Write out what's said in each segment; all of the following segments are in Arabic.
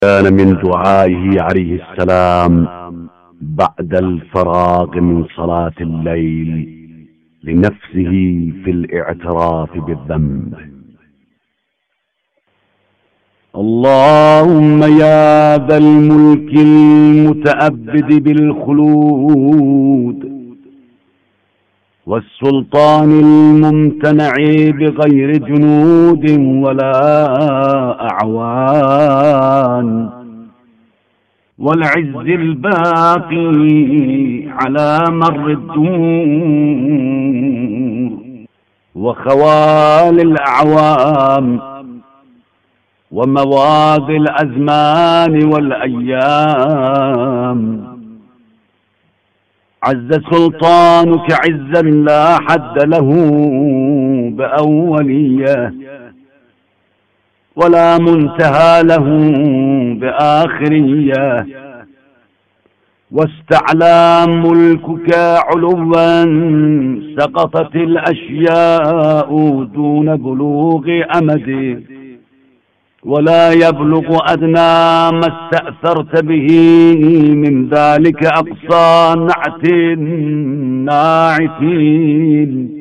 كان من دعائه عليه السلام بعد الفراغ من صلاة الليل لنفسه في الاعتراف بالذنب: اللهم يا ذا الملك المتأبد بالخلود والسلطان الممتنع بغير جنود ولا أعوان، والعز الباقي على مر الدور وخوال الأعوام ومواض الأزمان والأيام. عز سلطانك عزا لا حد له بأولية ولا منتهى له بآخرية، واستعلى ملكك علوا سقطت الأشياء دون بلوغ أمد، ولا يبلغ أدنى ما استأثرت به من ذلك أقصى نعت الناعتين.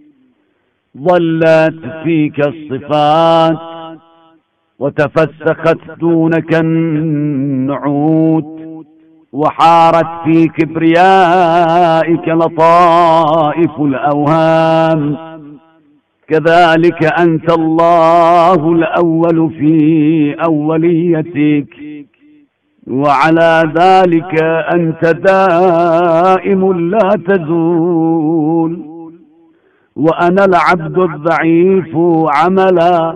ظلت فيك الصفات وتفسخت دونك النعوت، وحارت في كبريائك لطائف الأوهام. كذلك أنت الله الأول في أوليتك، وعلى ذلك أنت دائم لا تزول. وأنا العبد الضعيف عملا،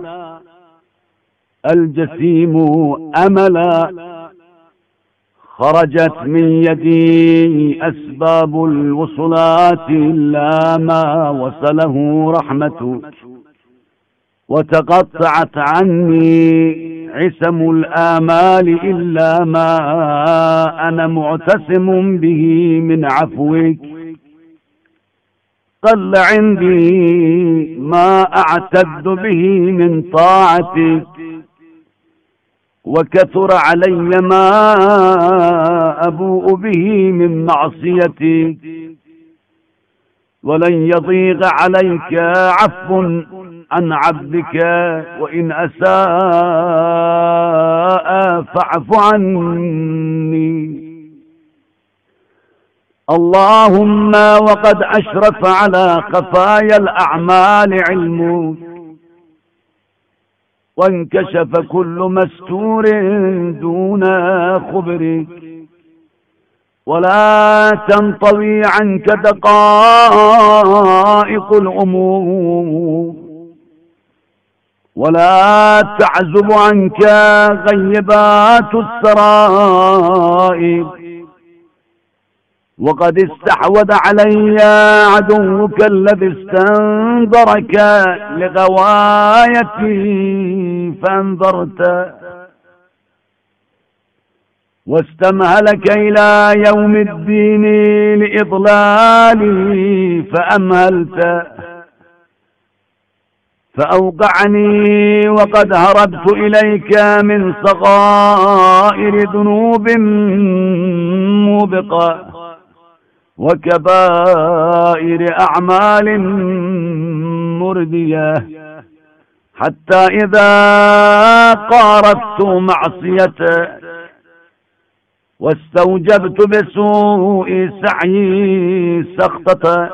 الجسيم أملا، خرجت من يدي أسباب الوصلات إلا ما وصله رحمتك، وتقطعت عني عسم الآمال إلا ما أنا معتصم به من عفوك. قل عندي ما أعتد به من طاعتك، وكثر علي ما أبوء به من معصيتك. ولن يضيق عليك عفو عن عبدك، وإن أساء فاعف عني. اللهم وقد أشرف على خفايا الأعمال علمك، وانكشف كل مستور دون خبرك، ولا تنطوي عنك دقائق الأمور، ولا تعزب عنك غيبات السرائر. وقد استحوذ علي عدوك الذي استنظرك لغوايتي فانظرت، واستمهلك إلى يوم الدين لإضلالي فأمهلت، فأوقعني وقد هربت إليك من صغائر ذنوب موبقة وكبائر أعمال مردية، حتى إذا قارفت معصيته واستوجبت بسوء سعي سخطته،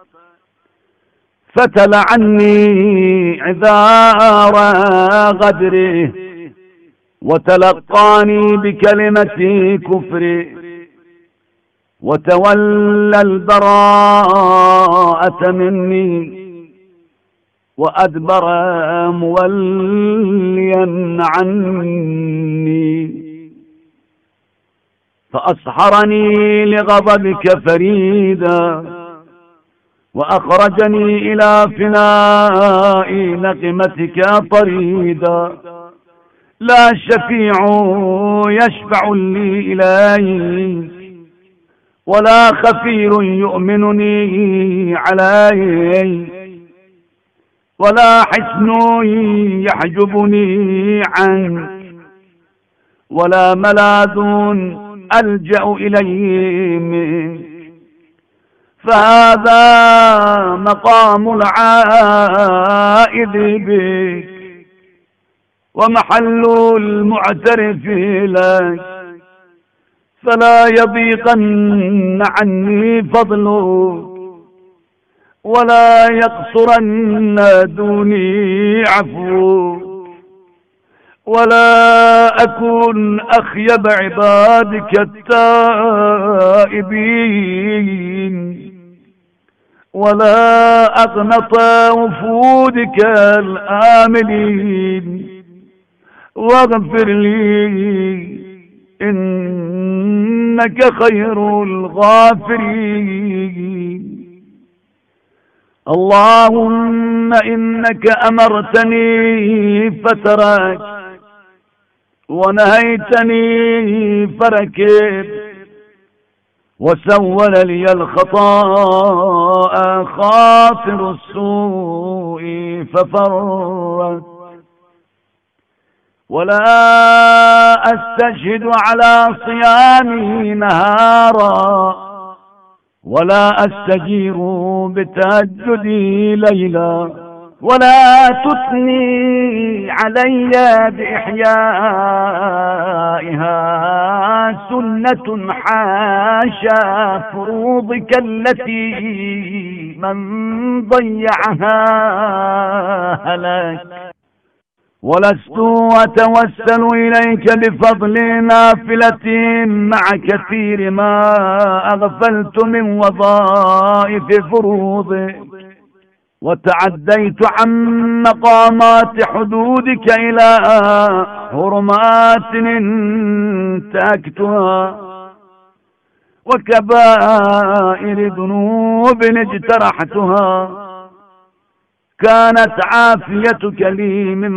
فتل عني عذار غدره وتلقاني بكلمة كفر، وتولى البراءة مني وأدبر موليا عني، فأسحرني لغضبك فريدا، وأخرجني إلى فناء نقمتك طريدا. لا شفيع يشفع لي إليك، ولا خفير يؤمنني علي، ولا حسن يحجبني عنك، ولا ملاذ ألجأ إليه منك، فهذا مقام العائد بك ومحل المعترف لك، فلا يضيقن عني فضلك ولا يقصرن دوني عفوك، ولا أكون أخيب عبادك التائبين، ولا أغنط وفودك الآملين، واغفر لي إنك خير الغافرين. اللهم إنك أمرتني فتركت، ونهيتني فركب، وسول لي الخطاء خاطر السوء ففرت، ولا أستشهد على صيامي نهارا، ولا أستجير بتهجدي ليلا، ولا تثني علي بإحيائها سنة حاشا فروضك التي من ضيعها هلك، ولست أتوسل إليك بفضل نافلة مع كثير ما أغفلت من وظائف فروضك، وتعديت عن مقامات حدودك إلى حرمات انتهكتها، وكبائر ذنوب اجترحتها. كانت عافيتك لي من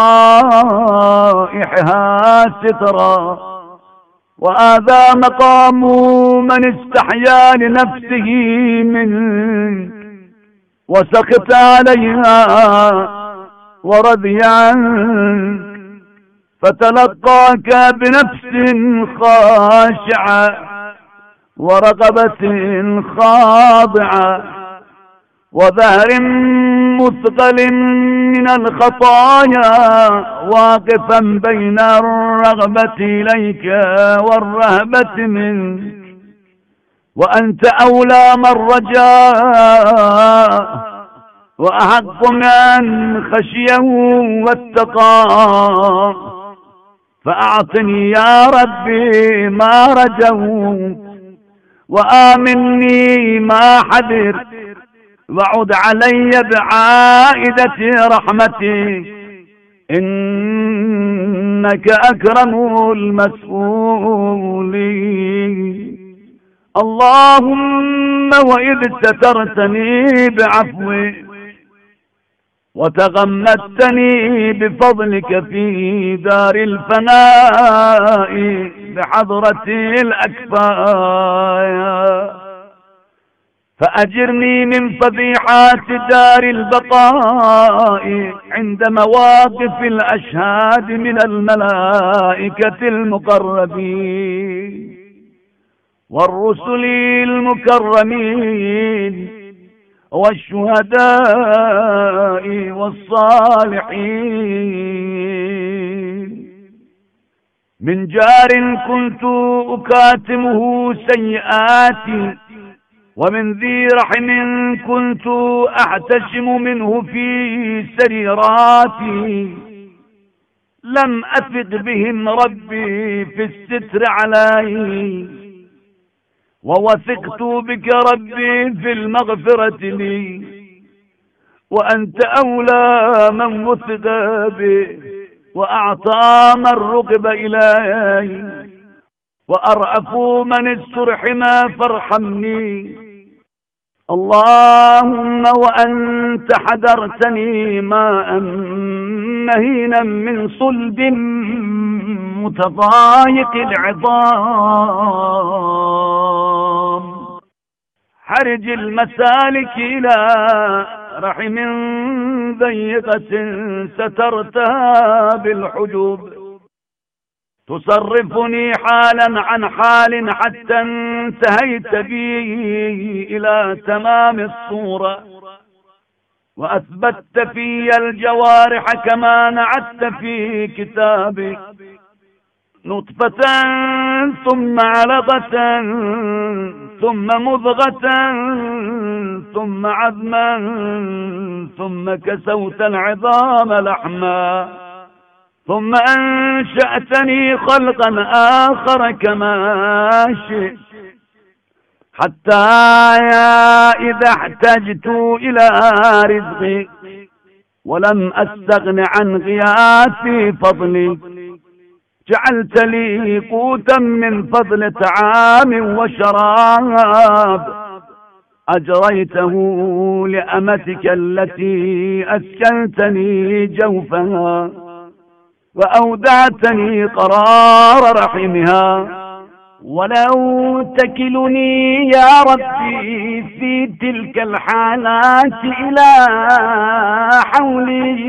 فضائحها سترا، وهذا مقام من استحيا لنفسه منك وسخط عليها ورضي عنك، فتلقاك بنفس خاشعة ورقبة خاضعة وظهر مثقل من الخطايا، واقفا بين الرغبة إليك والرهبة منك، وأنت أولى من رجاء وأحق من خشيه واتقاه، فأعطني يا ربي ما رجوت، وآمني ما حذرت، وعد علي بعائدة رحمتك، إنك أكرم المسؤولين. اللهم وإذ سترتني بعفوك وتغمدتني بفضلك في دار الفناء بحضرة الأكفاء، فأجرني من فضيحات دار البقاء عند مواقف الأشهاد من الملائكة المقربين والرسل المكرمين والشهداء والصالحين، من جار كنت أكاتمه سيئاتي، ومن ذي رحم كنت أحتشم منه في سريراتي، لم أثق بهم ربي في الستر علي، ووثقت بك ربي في المغفرة لي، وأنت أولى من وثق به وأعطى من رغب إلي، وأرأف من استرحم فارحمني. اللهم وأنت حذرتني ماء مهينا من صلب متضايق العظام، حرج المسالك إلى رحم ضيقة سترتها بالحجب، تصرفني حالا عن حال حتى انتهيت بي إلى تمام الصورة، وأثبتت في الجوارح كما نعت في كتابك، نطفة ثم علقة ثم مضغة ثم عظما ثم كسوت العظام لحما، ثم أنشأتني خلقا آخر كما شئت، حتى إذا احتجت إلى رزقي ولم أستغن عن غياث فضلي، جعلت لي قوتا من فضل طعام وشراب، أجريته لأمتك التي أسكنتني جوفها، وأودعتني قرار رحمها. ولو تكلني يا ربي في تلك الحالات إلى حولي،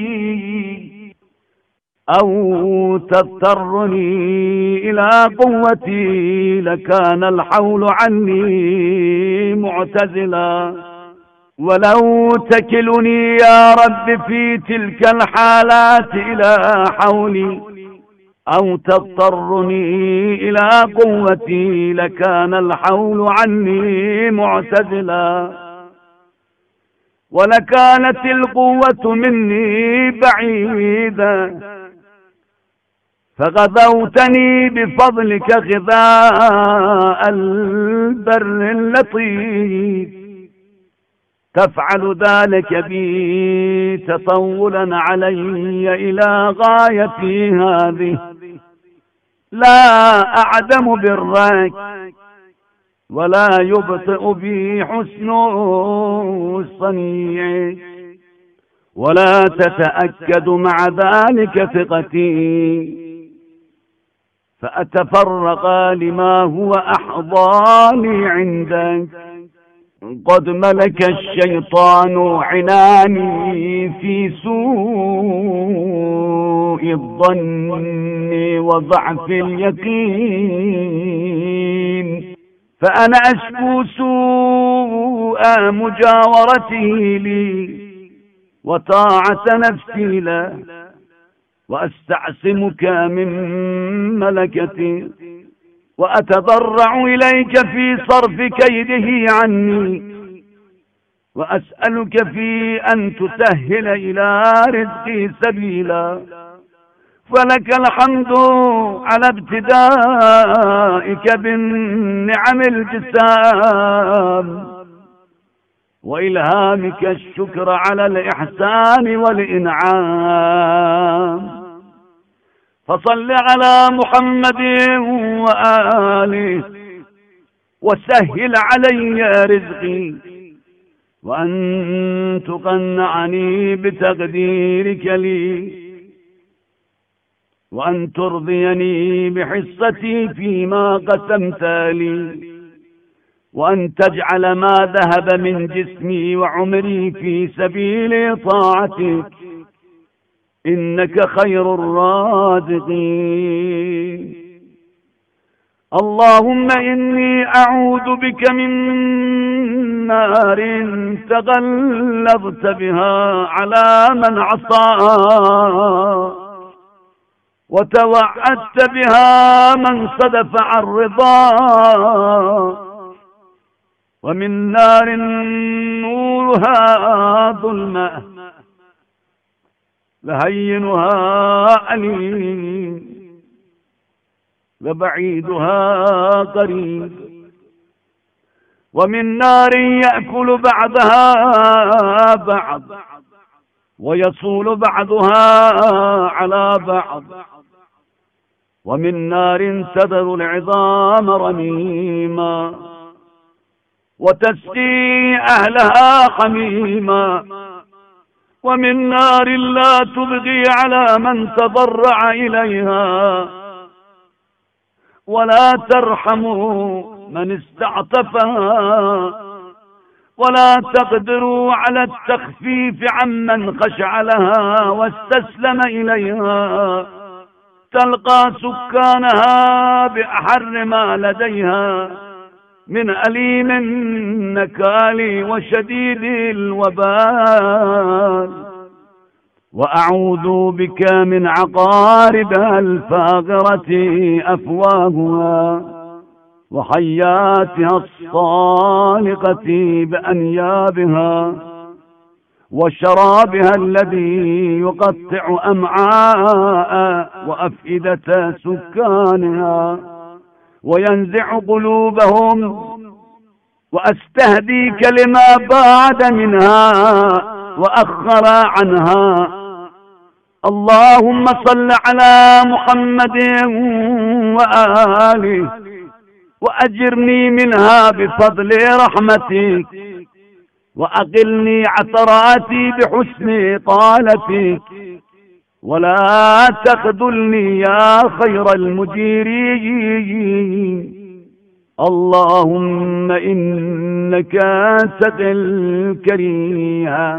أو تضطرني إلى قوتي، لكان الحول عني معتزلا. ولو تكلني يا رب في تلك الحالات إلى حولي، أو تضطرني إلى قوتي، لكان الحول عني معتزلا، ولكانت القوة مني بعيدة، فغذوتني بفضلك غذاء البر اللطيف، تفعل ذلك بي تطولا علي إلى غايتي هذه، لا أعدم برك ولا يبطئ بي حسن الصنيع، ولا تتأكد مع ذلك ثقتي، فأتفرق لما هو أحضاني عندك. قد ملك الشيطان عناني في سوء الظن وضعف اليقين، فأنا أشكو سوء مجاورته لي وطاعة نفسي له، وأستعصمك من ملكتي، وأتضرع إليك في صرف كيده عني، وأسألك في أن تسهل إلى رزقي سبيلا. فلك الحمد على ابتدائك بالنعم الجسام، وإلهامك الشكر على الإحسان والإنعام. فصل على محمد وآله، وسهل علي رزقي، وأن تقنعني بتقديرك لي، وأن ترضيني بحصتي فيما قسمت لي، وأن تجعل ما ذهب من جسمي وعمري في سبيل طاعتك، إنك خير الرازقين. اللهم إني أعوذ بك من نار تغلظت بها على من عصى، وتوعدت بها من صدف عن رضا، ومن نار نورها ظلمة لهينها أليم، وبعيدها قريب، ومن نار يأكل بعضها بعض، ويصول بعضها على بعض، ومن نار تذر العظام رميما، وتسقي أهلها حميما، ومن نار لا تبغي على من تضرع إليها، ولا ترحم من استعطفها، ولا تقدر على التخفيف عمن خشع لها واستسلم إليها، تلقى سكانها بأحر ما لديها من أليم النكال وشديد الوبال. وأعوذ بك من عقاربها الفاغرة أفواهها وحياتها الصالقة بأنيابها وشرابها الذي يقطع أمعاء وأفئدة سكانها وينزع قلوبهم. وأستهديك لما بعد منها وأخر عنها. اللهم صل على محمد وآله وأجرني منها بفضل رحمتك وأقلني عثراتي بحسن طالتك ولا تخذلني يا خير المجيرين. اللهم إنك تقي الكريم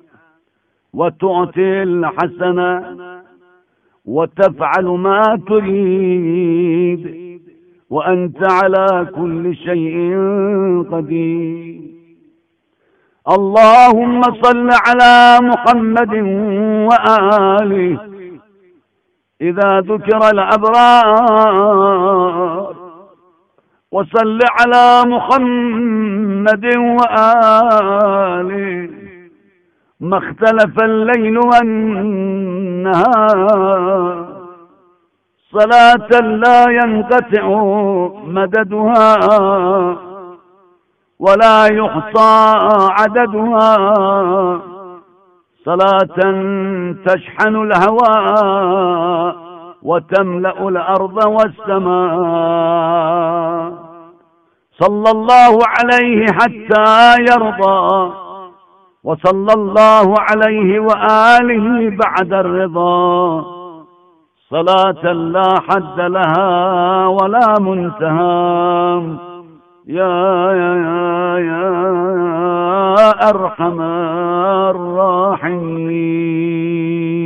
وتعطي الحسنة وتفعل ما تريد وأنت على كل شيء قدير. اللهم صل على محمد وآله إذا ذكر الأبرار، وصل على محمد وآله ما اختلف الليل والنهار، صلاة لا ينقطع مددها ولا يحصى عددها، صلاة تشحن الهواء وتملأ الأرض والسماء. صلى الله عليه حتى يرضى، وصلى الله عليه وآله بعد الرضا، صلاة لا حد لها ولا منتهى. يا أرحم الراحمين.